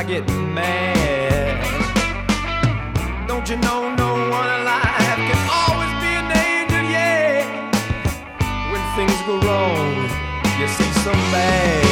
I get mad. Don't you know no one alive can always be an angel, yeah. When things go wrong, you see some bad.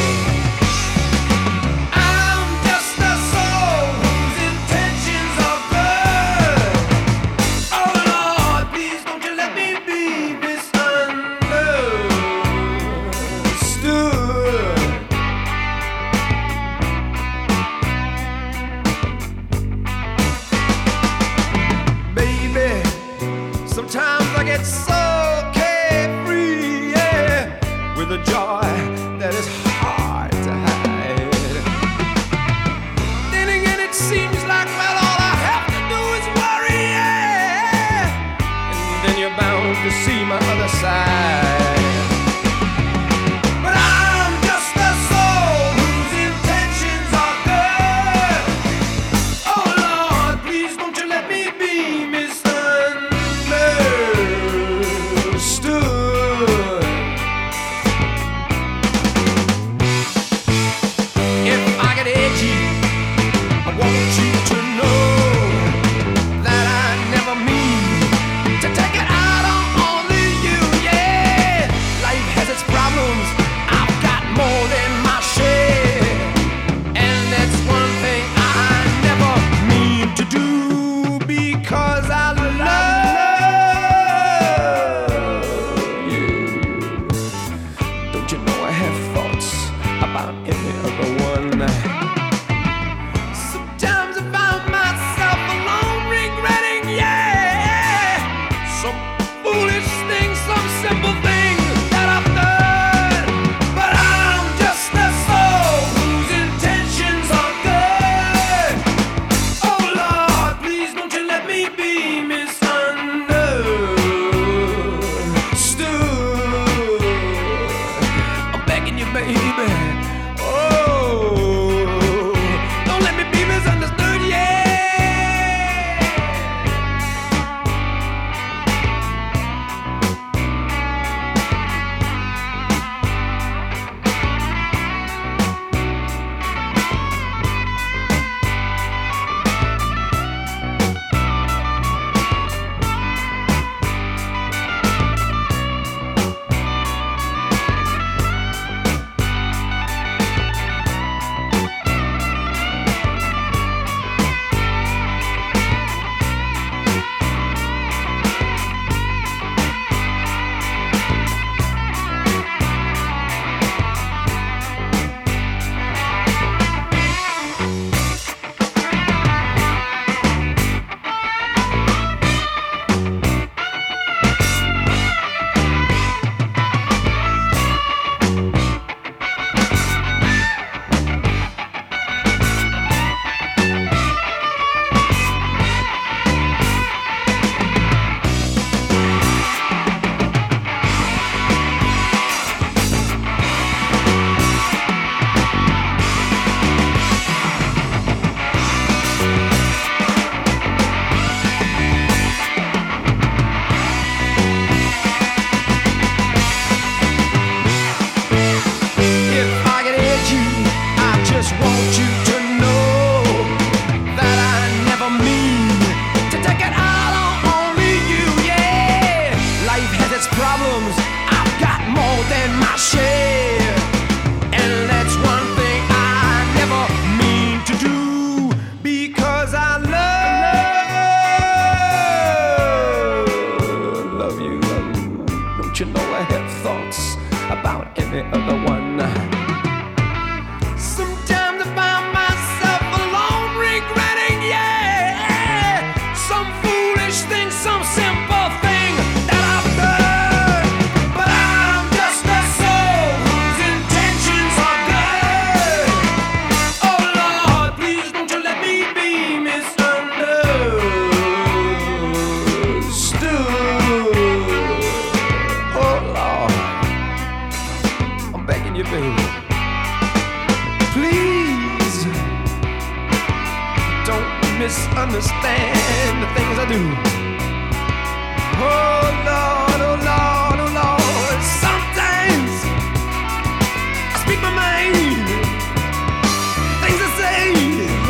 Sometimes I get so carefree, yeah, with a joy that is hard to hide. Then again, it seems like, well, all I have to do is worry, yeah, and then you're bound to see my other side. But I'm just a soul whose intentions are good. Oh Lord, please don't you let me be misunderstood. About any other one. Sometimes I find myself alone, regretting, yeah, some foolish thing, some simple thing that I've done. But I'm just a soul whose intentions are good. Oh Lord, please don't you let me be misunderstood. I'm begging you, baby. Want you to know that I never mean to take it out on only you, yeah. Life has its problems, I've got more than my share, and that's one thing I never mean to do, because I love you. Don't you know I have thoughts about every other one. Sometimes I find myself alone, regretting, yeah, some foolish thing, some simple thing that I've done. But I'm just a soul whose intentions are good. Oh Lord, please don't you let me be misunderstood. Oh Lord, I'm begging you, baby. Please don't misunderstand the things I do. Oh Lord, oh Lord, oh Lord. Sometimes I speak my mind, things I say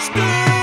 stood.